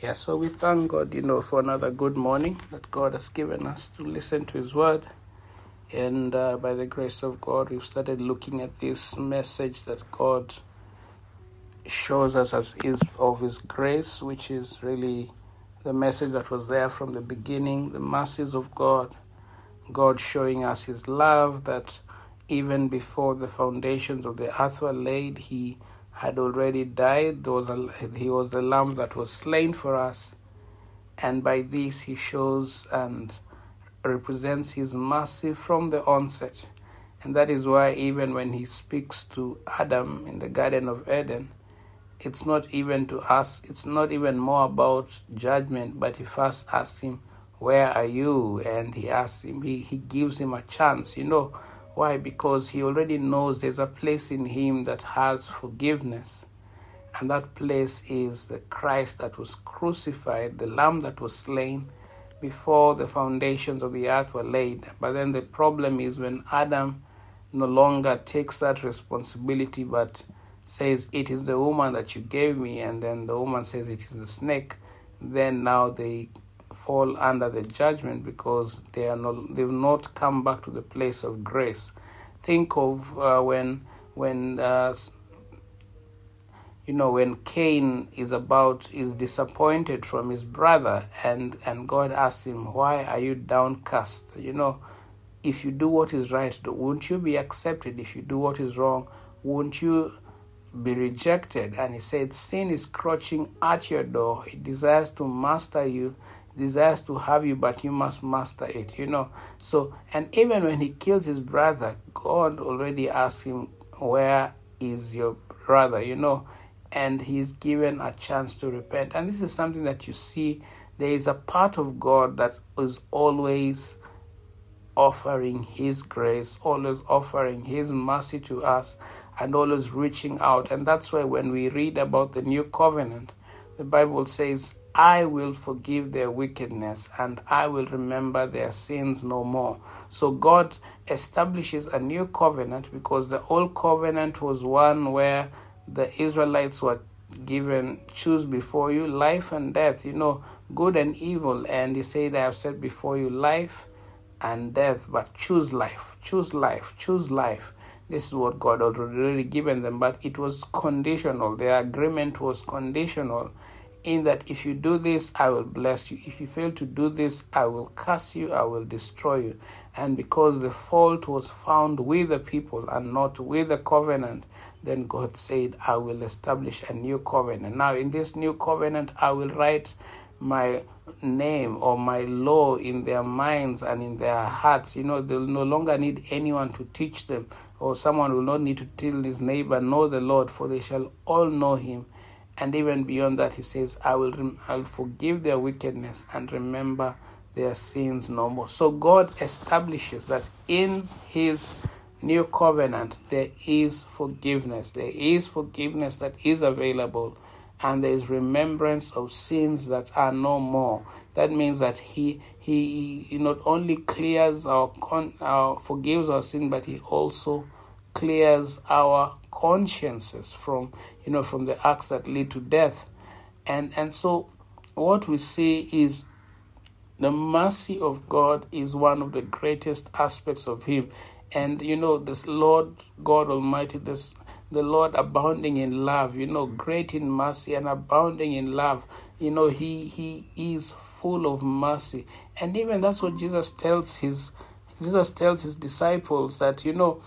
Yeah, so we thank God, for another good morning that God has given us to listen to His Word. And by the grace of God, we've started looking at this message that God shows us of His grace, which is really the message that was there from the beginning, the mercies of God, God showing us His love, that even before the foundations of the earth were laid, He had already died. He was the lamb that was slain for us. And by this He shows and represents His mercy from the onset. And that is why even when He speaks to Adam in the Garden of Eden, it's not even to us, it's not even more about judgment, but He first asks him, "Where are you?" And He asks him, He gives him a chance. Why? Because He already knows there's a place in him that has forgiveness. And that place is the Christ that was crucified, the Lamb that was slain before the foundations of the earth were laid. But then the problem is when Adam no longer takes that responsibility but says, "It is the woman that you gave me," and then the woman says, "It is the snake," then now they fall under the judgment because they've not come back to the place of grace. Think of when Cain is disappointed from his brother, and God asks him, "Why are you downcast? If you do what is right, won't you be accepted? If you do what is wrong, won't you be rejected?" And he said, "Sin is crouching at your door. It desires to master you, desires to have you, but you must master it." So, and even when he kills his brother, God already asked him, "Where is your brother?" And he's given a chance to repent. And this is something that you see, there is a part of God that is always offering His grace, always offering His mercy to us, and always reaching out. And that's why when we read about the new covenant, the Bible says, "I will forgive their wickedness and I will remember their sins no more." So God establishes a new covenant because the old covenant was one where the Israelites were given, "Choose before you life and death, good and evil." And He said, "I have set before you life and death, but choose life, choose life, choose life." This is what God had already given them, but it was conditional. The agreement was conditional in that if you do this, I will bless you. If you fail to do this, I will curse you, I will destroy you. And because the fault was found with the people and not with the covenant, then God said, "I will establish a new covenant. Now in this new covenant, I will write my name or my law in their minds and in their hearts." They'll no longer need anyone to teach them, or someone will not need to tell his neighbor, "Know the Lord," for they shall all know Him. And even beyond that, He says, I'll forgive their wickedness and remember their sins no more. So God establishes that in His new covenant, there is forgiveness. There is forgiveness that is available, and there is remembrance of sins that are no more. That means that He not only clears forgives our sin, but He also clears our consciences from the acts that lead to death. And so what we see is the mercy of God is one of the greatest aspects of Him. And this Lord God Almighty, the Lord abounding in love, great in mercy and abounding in love. He is full of mercy. And even that's what Jesus tells His disciples, that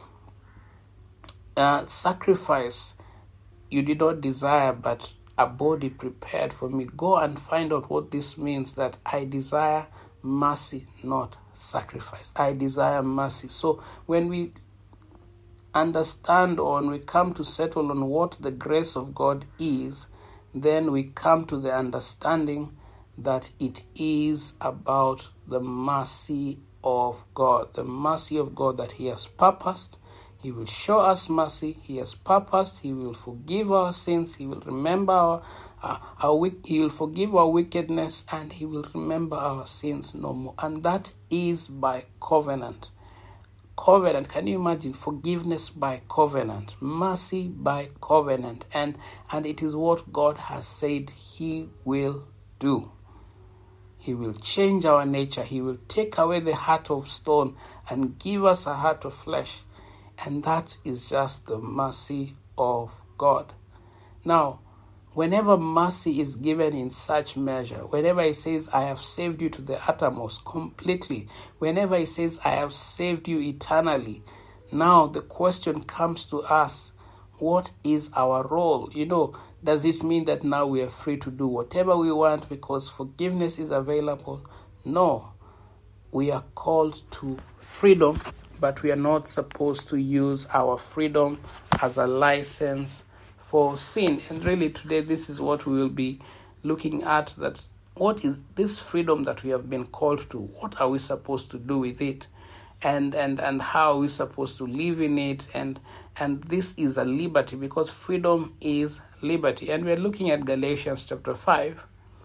sacrifice you did not desire, but a body prepared for me. Go and find out what this means, that I desire mercy, not sacrifice. I desire mercy. So when we understand, or when we come to settle on what the grace of God is, then we come to the understanding that it is about the mercy of God. The mercy of God that He has purposed. He will show us mercy. He has purposed. He will forgive our sins. He will remember He will forgive our wickedness, and He will remember our sins no more. And that is by covenant. Covenant. Can you imagine? Forgiveness by covenant, mercy by covenant, and it is what God has said He will do. He will change our nature. He will take away the heart of stone and give us a heart of flesh. And that is just the mercy of God. Now, whenever mercy is given in such measure, whenever he says, I have saved you to the uttermost, completely, whenever he says, I have saved you eternally, now the question comes to us, what is our role? Does it mean that now we are free to do whatever we want because forgiveness is available? No. We are called to freedom, but we are not supposed to use our freedom as a license for sin. And really today this is what we will be looking at, that what is this freedom that we have been called to? What are we supposed to do with it? And how are we supposed to live in it? And this is a liberty, because freedom is liberty. And we're looking at Galatians chapter 5.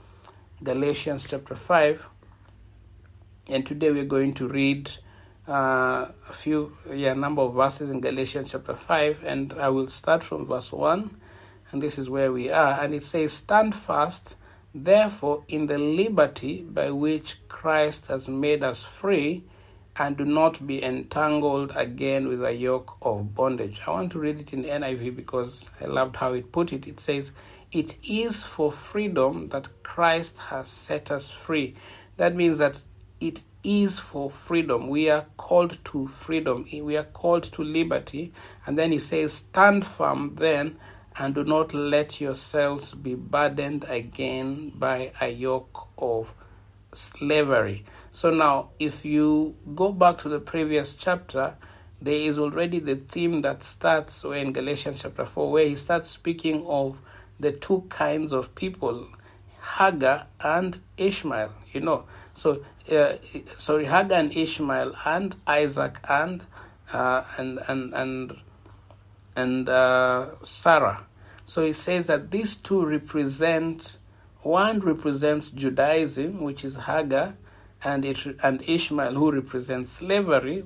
And today we're going to read a number of verses in Galatians chapter 5, and I will start from verse 1, and this is where we are. And it says, stand fast, therefore, in the liberty by which Christ has made us free, and do not be entangled again with a yoke of bondage. I want to read it in NIV because I loved how it put it. It says, it is for freedom that Christ has set us free. That means that it is for freedom. We are called to freedom. We are called to liberty. And then he says, stand firm then, and do not let yourselves be burdened again by a yoke of slavery. So now, if you go back to the previous chapter, there is already the theme that starts in Galatians chapter 4, where he starts speaking of the two kinds of people, Hagar and Ishmael. So Hagar and Ishmael and Isaac and Sarah. So he says that these two one represents Judaism, which is Hagar, and Ishmael, who represents slavery,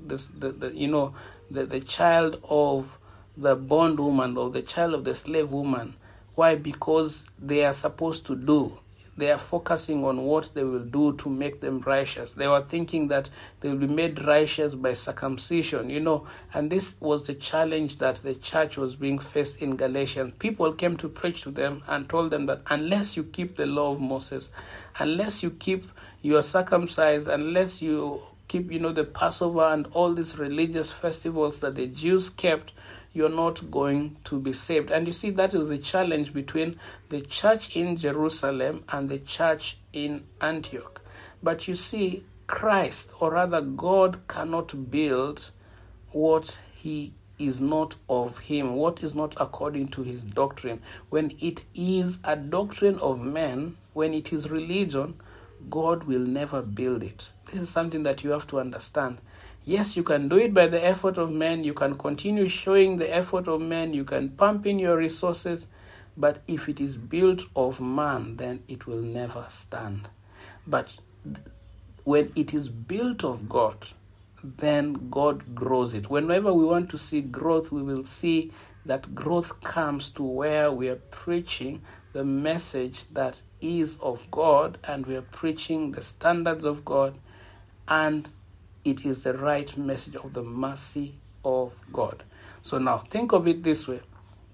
the child of the bondwoman, or the child of the slave woman. Why? Because they are supposed to do. They are focusing on what they will do to make them righteous. They were thinking that they will be made righteous by circumcision, and this was the challenge that the church was being faced in Galatians. People came to preach to them and told them that unless you keep the law of Moses, unless you are circumcised, unless you keep, the Passover and all these religious festivals that the Jews kept, you're not going to be saved. And you see, that is the challenge between the church in Jerusalem and the church in Antioch. But you see, Christ, or rather God, cannot build what he is not of him, what is not according to his doctrine. When it is a doctrine of men, when it is religion, God will never build it. This is something that you have to understand. Yes, you can do it by the effort of men. You can continue showing the effort of men. You can pump in your resources. But if it is built of man, then it will never stand. But when it is built of God, then God grows it. Whenever we want to see growth, we will see that growth comes to where we are preaching the message that is of God, and we are preaching the standards of God, and it is the right message of the mercy of God. So now think of it this way.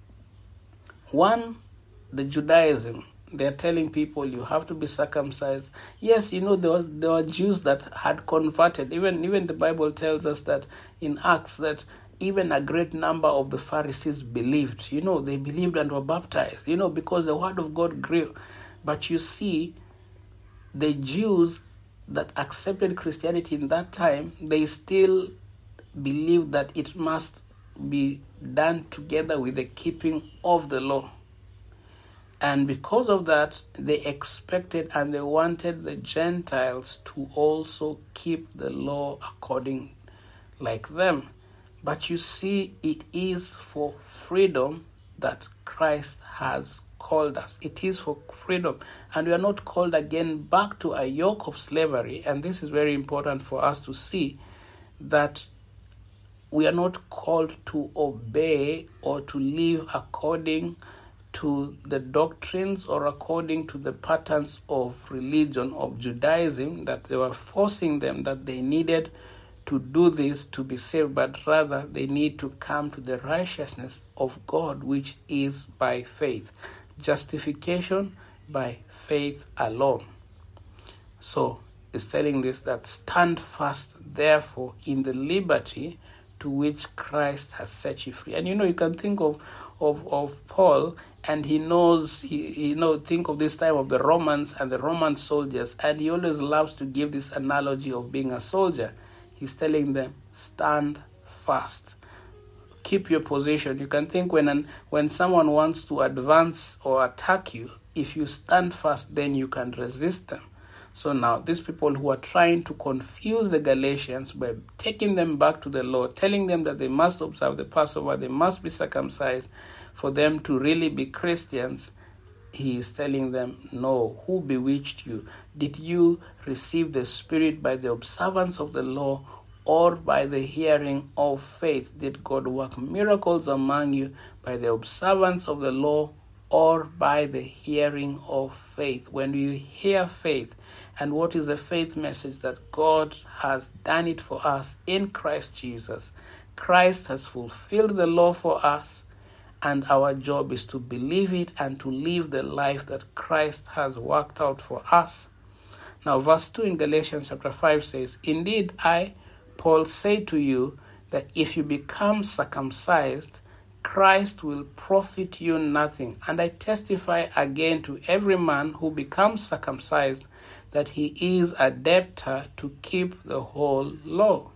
One, the Judaism, they're telling people you have to be circumcised. Yes, there were Jews that had converted. Even the Bible tells us that in Acts that even a great number of the Pharisees believed. They believed and were baptized, because the word of God grew. But you see, the Jews that accepted Christianity in that time, they still believed that it must be done together with the keeping of the law. And because of that, they expected and they wanted the Gentiles to also keep the law according like them. But you see, it is for freedom that Christ has called us. It is for freedom. And we are not called again back to a yoke of slavery. And this is very important for us to see, that we are not called to obey or to live according to the doctrines or according to the patterns of religion of Judaism, that they were forcing them that they needed to do this to be saved, but rather they need to come to the righteousness of God, which is by faith. Justification by faith alone. So it's telling this, that stand fast therefore in the liberty to which Christ has set you free. And you can think of Paul, and he knows, think of this time of the Romans and the Roman soldiers, and he always loves to give this analogy of being a soldier. He's telling them, stand fast. Keep your position. You can think when someone wants to advance or attack you, if you stand fast, then you can resist them. So now these people who are trying to confuse the Galatians by taking them back to the law, telling them that they must observe the Passover, they must be circumcised for them to really be Christians, he is telling them, no, who bewitched you? Did you receive the Spirit by the observance of the law or by the hearing of faith? Did God work miracles among you by the observance of the law or by the hearing of faith? When you hear faith, and what is the faith message? That God has done it for us in Christ Jesus. Christ has fulfilled the law for us, and our job is to believe it and to live the life that Christ has worked out for us. Now, verse 2 in Galatians chapter 5 says, indeed, I, Paul, say to you that if you become circumcised, Christ will profit you nothing. And I testify again to every man who becomes circumcised that he is a debtor to keep the whole law.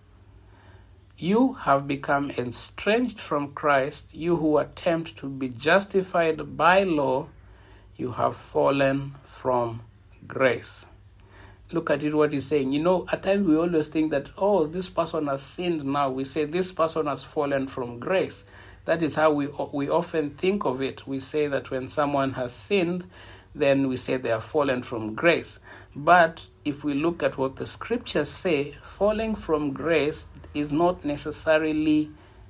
You have become estranged from Christ, you who attempt to be justified by law. You have fallen from grace. Look at it, what he's saying. At times we always think that, this person has sinned now. We say this person has fallen from grace. That is how we often think of it. We say that when someone has sinned, then we say they have fallen from grace. But if we look at what the scriptures say, falling from grace is not necessarily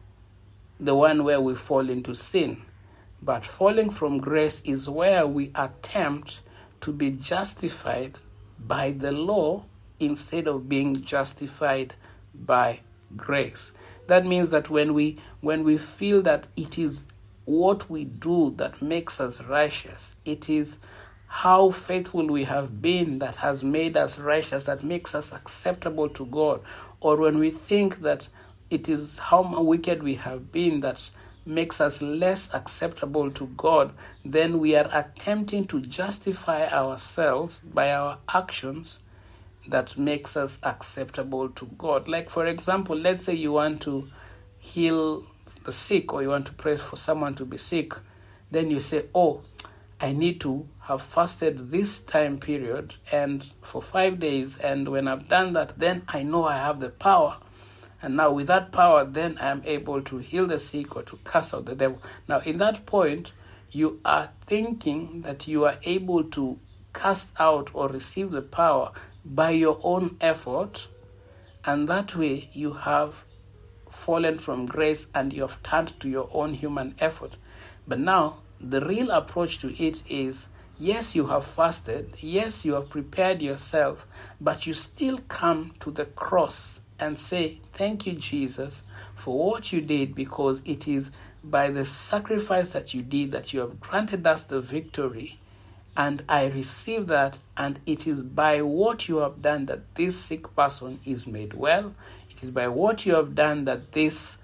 the one where we fall into sin. But falling from grace is where we attempt to be justified by the law instead of being justified by grace. That means that when we feel that it is what we do that makes us righteous, it is how faithful we have been that has made us righteous, that makes us acceptable to God, or when we think that it is how wicked we have been that makes us less acceptable to God, then we are attempting to justify ourselves by our actions that makes us acceptable to God. Like, for example, let's say you want to heal the sick, or you want to pray for someone to be sick. Then you say, I need to have fasted this time period and for 5 days, and when I've done that, then I know I have the power. And now with that power, then I am able to heal the sick or to cast out the devil. Now in that point, you are thinking that you are able to cast out or receive the power by your own effort, and that way you have fallen from grace and you have turned to your own human effort. But now the real approach to it is, yes, you have fasted, yes, you have prepared yourself, but you still come to the cross and say, thank you, Jesus, for what you did, because it is by the sacrifice that you did that you have granted us the victory. And I receive that, and it is by what you have done that this sick person is made well. It is by what you have done that this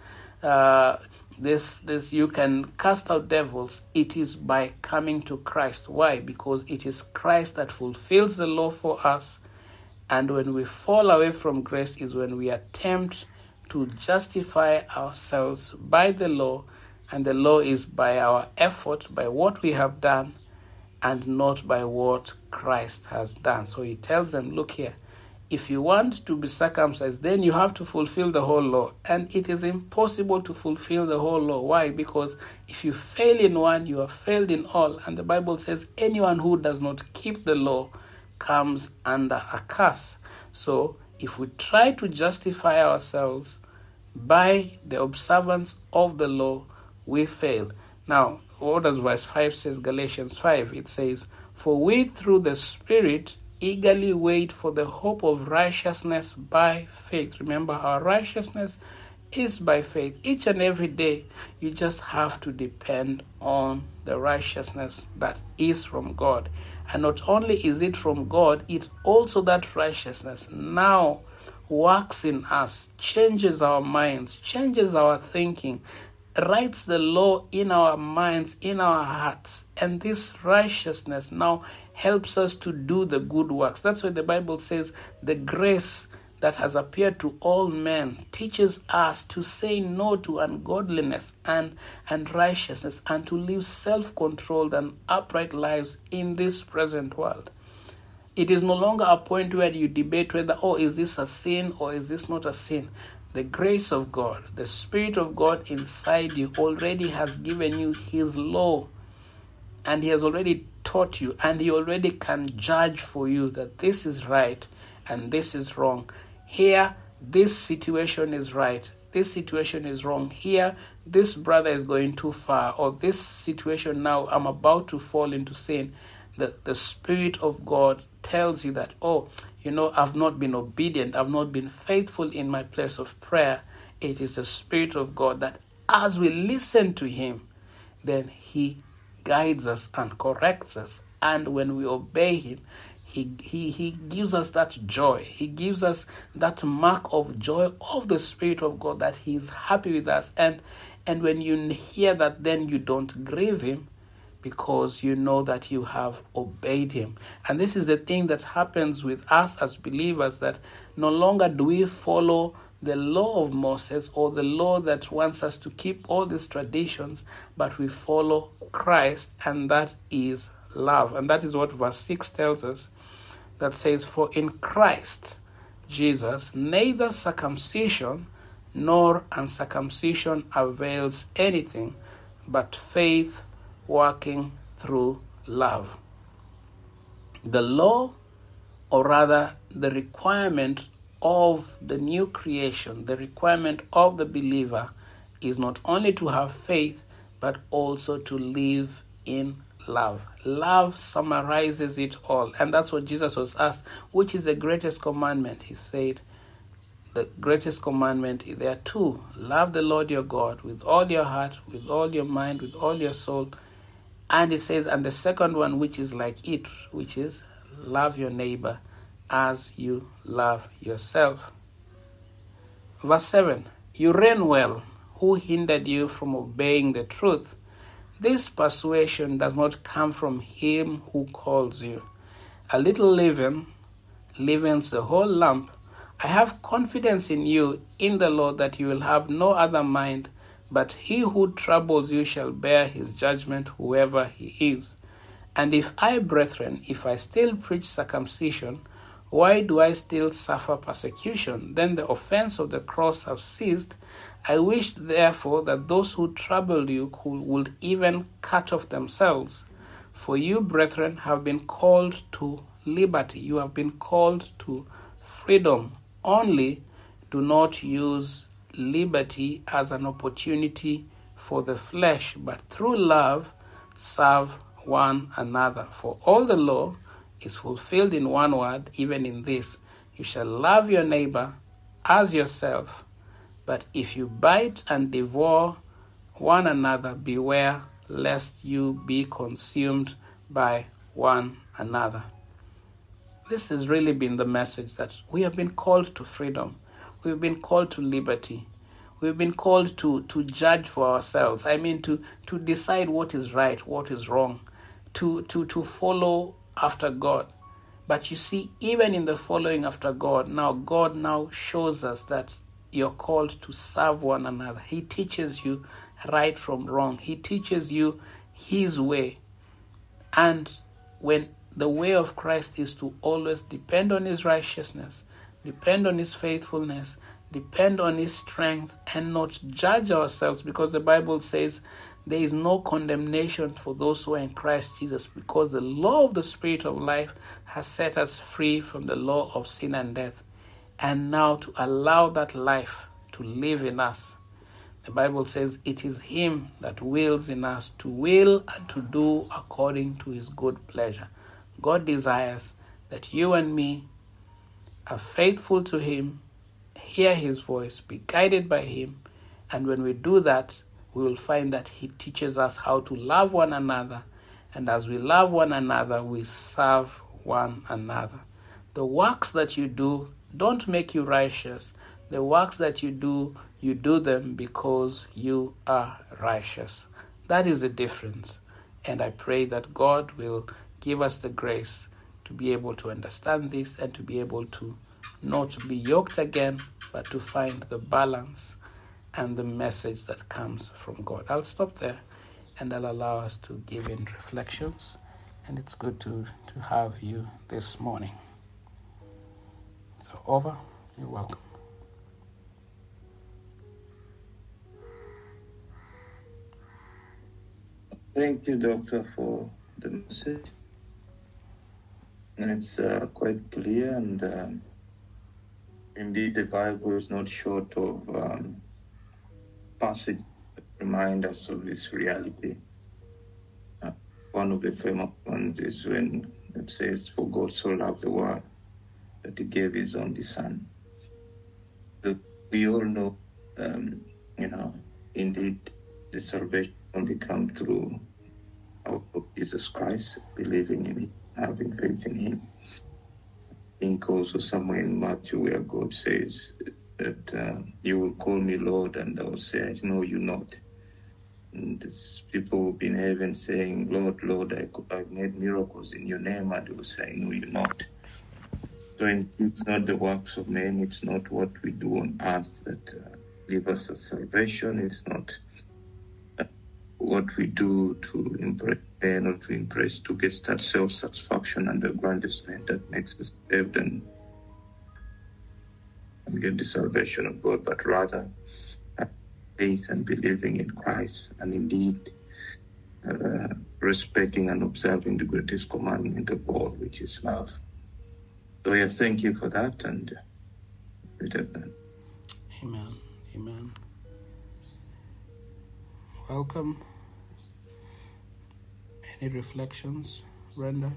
you can cast out devils. It is by coming to Christ. Why? Because it is Christ that fulfills the law for us. And when we fall away from grace is when we attempt to justify ourselves by the law, and the law is by our effort, by what we have done, and not by what Christ has done. So he tells them, look here, if you want to be circumcised, then you have to fulfill the whole law. And it is impossible to fulfill the whole law. Why? Because if you fail in one, you have failed in all. And the Bible says anyone who does not keep the law comes under a curse. So if we try to justify ourselves by the observance of the law, we fail. Now, what does verse 5 says? Galatians 5, it says, "For we through the Spirit eagerly wait for the hope of righteousness by faith." Remember, our righteousness is by faith. Each and every day, you just have to depend on the righteousness that is from God. And not only is it from God, it also that righteousness now works in us, changes our minds, changes our thinking, writes the law in our minds, in our hearts. And this righteousness now helps us to do the good works. That's why the Bible says the grace that has appeared to all men teaches us to say no to ungodliness and righteousness, and to live self-controlled and upright lives in this present world. It is no longer a point where you debate whether, is this a sin or is this not a sin? The grace of God, the Spirit of God inside you already has given you His law, and He has already taught you, and He already can judge for you that this is right and this is wrong. Here, this situation is right, this situation is wrong. Here, this brother is going too far, or this situation now, I'm about to fall into sin. The Spirit of God tells you that, I've not been obedient, I've not been faithful in my place of prayer. It is the Spirit of God that as we listen to Him, then He guides us and corrects us. And when we obey Him, He gives us that joy. He gives us that mark of joy of the Spirit of God, that He is happy with us. And when you hear that, then you don't grieve Him, because you know that you have obeyed Him. And this is the thing that happens with us as believers, that no longer do we follow the law of Moses or the law that wants us to keep all these traditions, but we follow Christ, and that is love. And that is what verse 6 tells us, that says, "For in Christ Jesus neither circumcision nor uncircumcision avails anything, but faith working through love." The law, or rather the requirement of the new creation, the requirement of the believer, is not only to have faith, but also to live in love. Love summarizes it all. And that's what Jesus was asked, which is the greatest commandment? He said, the greatest commandment, there are two. Love the Lord your God with all your heart, with all your mind, with all your soul. And it says, and the second one, which is like it, which is love your neighbor as you love yourself. Verse 7, "You reign well. Who hindered you from obeying the truth? This persuasion does not come from Him who calls you. A little leaven leavens the whole lump. I have confidence in you, in the Lord, that you will have no other mind, but he who troubles you shall bear his judgment, whoever he is. And if I, brethren, if I still preach circumcision, why do I still suffer persecution? Then the offense of the cross have ceased. I wish, therefore, that those who troubled you would even cut off themselves. For you, brethren, have been called to liberty. You have been called to freedom. Only do not use liberty as an opportunity for the flesh, but through love serve one another. For all the law is fulfilled in one word, even in this: you shall love your neighbor as yourself. But if you bite and devour one another, beware lest you be consumed by one another. This has really been the message, that we have been called to freedom. We've been called to liberty. We've been called to judge for ourselves. I mean, to decide what is right, what is wrong, to follow after God. But you see, even in the following after God now shows us that you're called to serve one another. He teaches you right from wrong. He teaches you his way. And when the way of Christ is to always depend on his righteousness, depend on his faithfulness, depend on his strength, and not judge ourselves, because the Bible says there is no condemnation for those who are in Christ Jesus, because the law of the Spirit of life has set us free from the law of sin and death. And now to allow that life to live in us. The Bible says it is him that wills in us to will and to do according to his good pleasure. God desires that you and me are faithful to him, hear his voice, be guided by him, and when we do that, we will find that he teaches us how to love one another, and as we love one another, we serve one another. The works that you do don't make you righteous. The works that you do them because you are righteous. That is the difference. And I pray that God will give us the grace to be able to understand this and to be able to not to be yoked again, but to find the balance and the message that comes from God. I'll stop there and I'll allow us to give in reflections. And it's good to have you this morning. So over, you're welcome. Thank you, Doctor, for the message. And it's quite clear, and indeed the Bible is not short of passages that remind us of this reality. One of the famous ones is when it says, "For God so loved the world that he gave his only son." So we all know, indeed the salvation only comes through our Lord Jesus Christ, believing in him, having faith in him. I think also somewhere in Matthew where God says that you will call me Lord, and I will say, I know you not. And people will be in heaven saying, Lord, Lord, I made miracles in your name, and they will say, I know you not. So it's not the works of men, it's not what we do on earth that give us a salvation, it's not what we do to impress men or to impress, to get that self-satisfaction and aggrandizement that makes us saved and get the salvation of God, but rather faith and believing in Christ, and indeed respecting and observing the greatest commandment of all, which is love. So thank you for that, and Amen. Amen. Welcome. Any reflections, Brenda?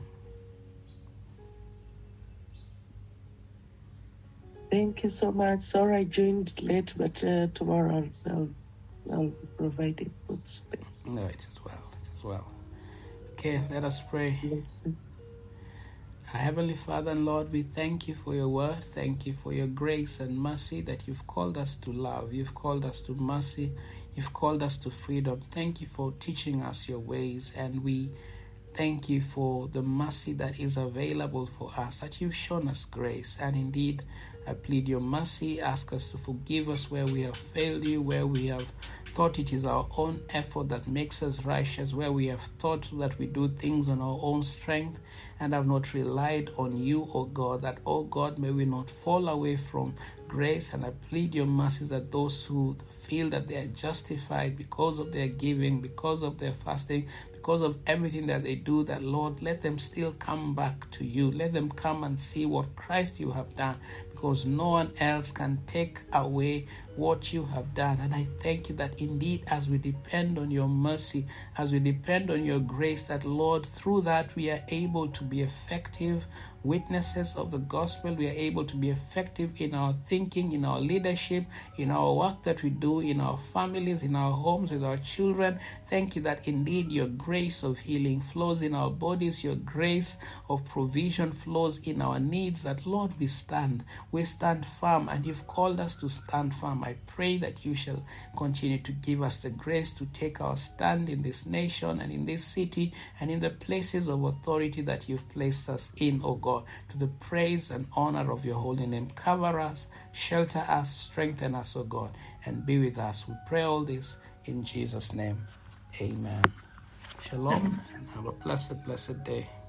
Thank you so much. Sorry I joined late, but tomorrow I'll provide inputs. No, it is well. It is well. Okay, let us pray. Yes. Our Heavenly Father and Lord, we thank you for your word. Thank you for your grace and mercy that you've called us to love. You've called us to mercy. You've called us to freedom. Thank you for teaching us your ways, and we thank you for the mercy that is available for us, that you've shown us grace. And indeed, I plead your mercy. Ask us to forgive us where we have failed you, where we have thought it is our own effort that makes us righteous, where we have thought that we do things on our own strength and have not relied on you, O God, that, O God, may we not fall away from grace. And I plead your mercies that those who feel that they are justified because of their giving, because of their fasting, because of everything that they do, that, Lord, let them still come back to you. Let them come and see what Christ you have done, because no one else can take away what you have done. And I thank you that indeed, as we depend on your mercy, as we depend on your grace, that, Lord, through that we are able to be effective witnesses of the gospel. We are able to be effective in our thinking, in our leadership, in our work that we do, in our families, in our homes, with our children. Thank you that indeed your grace of healing flows in our bodies, your grace of provision flows in our needs, that, Lord, we stand firm, and you've called us to stand firm. I pray that you shall continue to give us the grace to take our stand in this nation and in this city and in the places of authority that you've placed us in, O God, to the praise and honor of your holy name. Cover us, shelter us, strengthen us, O God, and be with us. We pray all this in Jesus' name. Amen. Shalom, and have a blessed, blessed day.